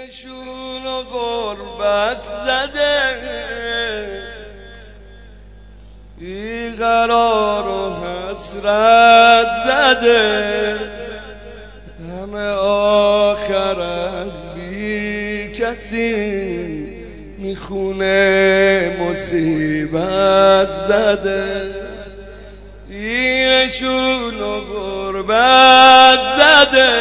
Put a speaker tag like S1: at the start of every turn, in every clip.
S1: دیرشون و غربت زده، بیقرار و حسرت زده، همه آخر از بی کسی میخونه مصیبت زده. دیرشون و غربت زده،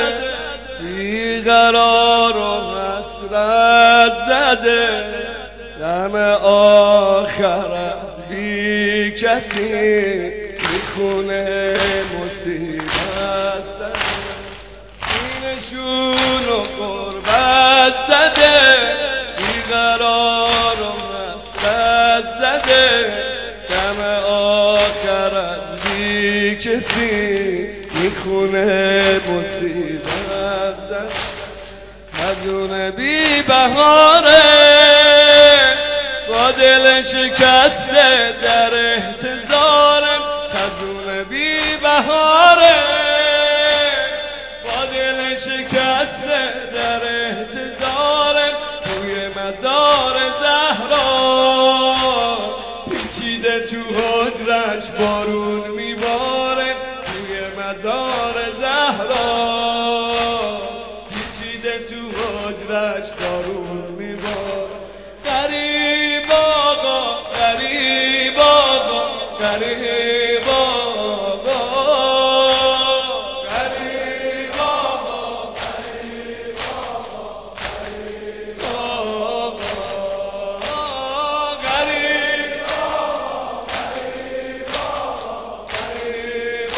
S1: بیقرار و حسرت زده، دم آخر از بی کسی میخونه مصیبت زده. دیرشون و غربت زده، بیقرار و حسرت زده، دم آخر از بی کسی میخونه مصیبت زده. خزون بی بهاره با دل شکسته در احتضاره، خزون بی بهاره با دل شکسته در احتضاره، توی مزار زهرا پیچیده تو حجرش بارون میباره، توی مزار زهرا پیچیده تو حجرش بارون میباره. غریب آقا غریب آقا غریب آقا غریب آقا غریب آقا غریب آقا غریب آقا غریب آقا غریب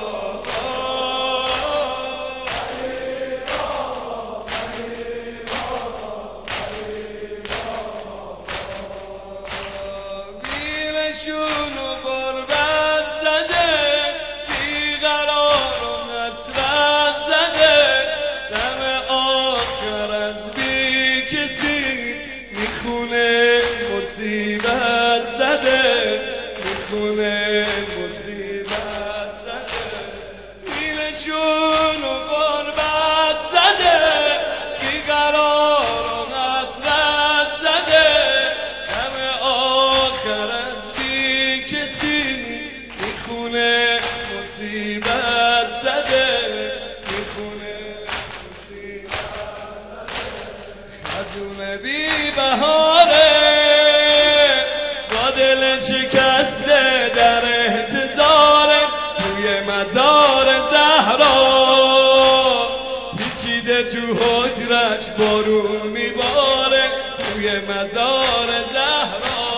S1: دیرشون و غربت زده، بیقرار و حسرت زده، دم آخر از بی کسی میخونه مصیبت زده، میخونه مصیبت زده. دیرشون و غربت زده، بیقرار و حسرت زده، دم آخر از بی کسی میخونه مصیبت زده، میخونه مصیبت زده. خزون بی بهاره با دل شکسته در احتضاره، توی مزار زهرا پیچیده تو حجرش بارون میباره، توی مزار زهرا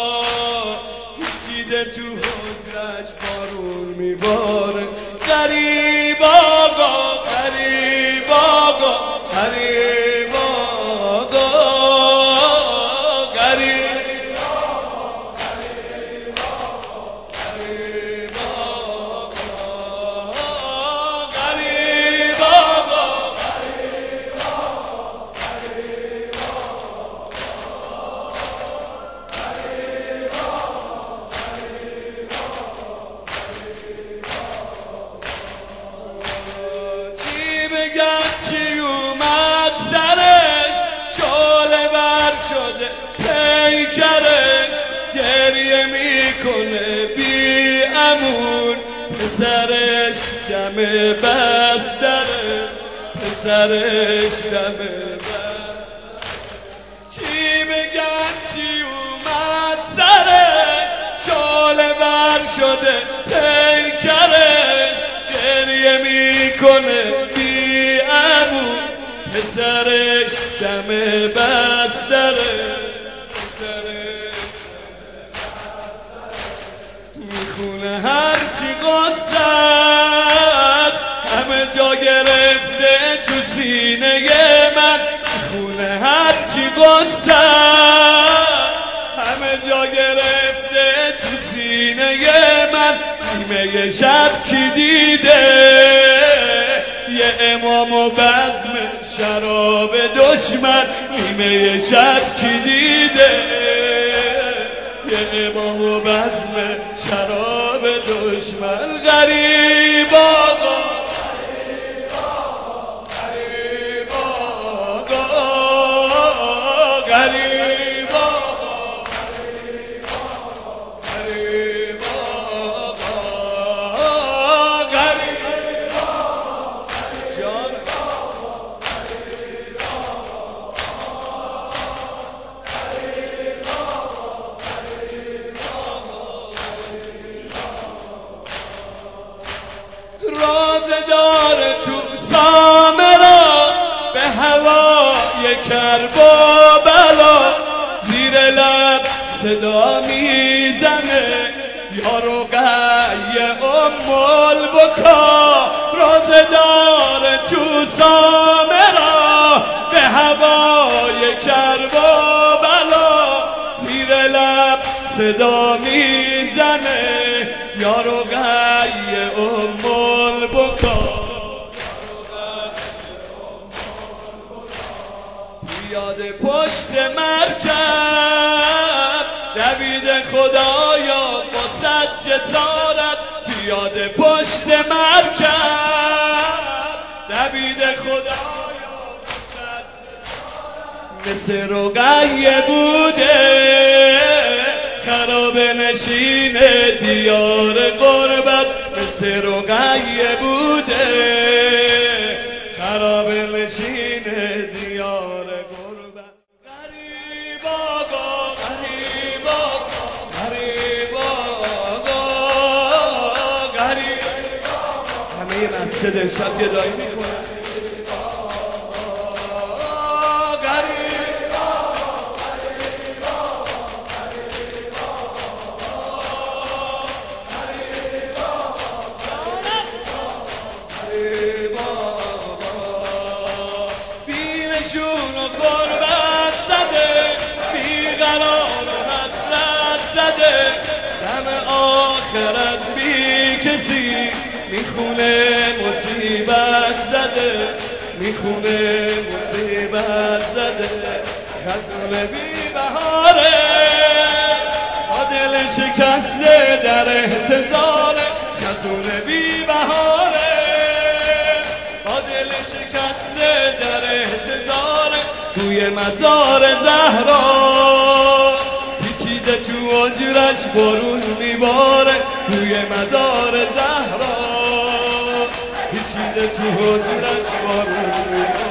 S1: پیچیده تو حجرش بارون میباره. غریب آقا غریب آقا غریب آقا غریب آقا غریب آقا غریب آقا غریب آقا غریب آقا غریب چی بگم چی اومد سرش، شعله ور شده پیکرش، گریه میکنه بی امون، پسرش دم بستره، پسرش دم بستره. چی بگم چی اومد سرش، شعله ور شده پیکرش، گریه میکنه بی امون، پسرش دم بستره، پسرش میخونه هرچی قصه است، همه جا گرفته تو سینه من، میخونه هرچی قصه است، همه جا گرفته تو سینه من. نیمه شب کی دیده یه امام و بزم شراب دشمن، نیمه شب کی دیده یه امام و بزم شراب دشمن. غریب آقا غریب آقا غریب آقا هوای کرب و بلا زیر لب صدا میزنه یارو قیه البکا روزدار تو سامرا به هوای کرب و بلا زیر لب صدا میزنه یارو قیه البکا پیاده پشت مرکب دوید خدایا با صد جسارت پیاده پشت مرکب دوید خدایا با صد جسارت مثل رقیه بوده خراب نشین دیار غربت مثل رقیه بوده خراب نشین دیار غربت غریب آقا غریب آقا غریب آقا غریب همه مسجد امشب گدایی میکنن بیمشون و قربت زده بیقرار و حسرت زده دم آخرت بی کسی میخونه مصیبت زده میخونه مصیبت زده خزون بی بهاره با دل شکسته در احتضاره خزون بی بهاره با دل شکسته در احتضاره توی مزار زهرا پیچیده تو آجرش بارون میباره توی مزار زهرا پیچیده تو آجرش بارون میباره